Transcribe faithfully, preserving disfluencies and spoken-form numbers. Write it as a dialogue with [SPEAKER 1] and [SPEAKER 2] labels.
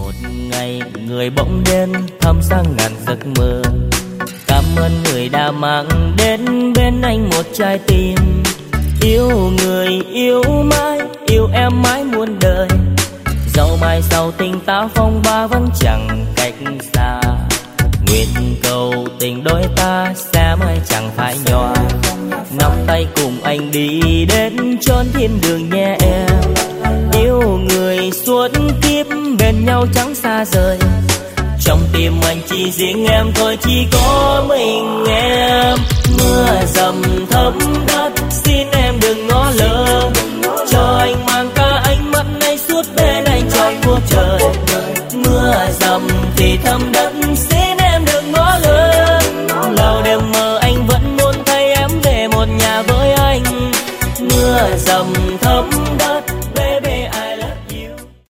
[SPEAKER 1] Ngày người bỗng đến thăm sang ngàn giấc mơ. Cảm ơn người đã mang đến bên anh một trái tim. Yêu người yêu mãi, yêu em mãi muôn đời. Dẫu mai sau tình ta phong ba vẫn chẳng cách xa. Nguyện cầu tình đôi ta sẽ mãi chẳng phải nhòa. Nắm tay cùng anh đi đến chốn thiên đường nhé em. Yêu người suốt kiếp bên nhau chẳng xa rời. Trong tim anh chỉ riêng em thôi, chỉ có mình em. Mưa dầm thấm đất, xin em đừng ngó lơ. Cho anh mang cả ánh mắt này suốt bên anh trọn cuộc đời. Mưa dầm thì thấm đất, xin em đừng ngó lơ. Lâu đêm mơ anh vẫn muốn thấy em về một nhà với anh. Mưa dầm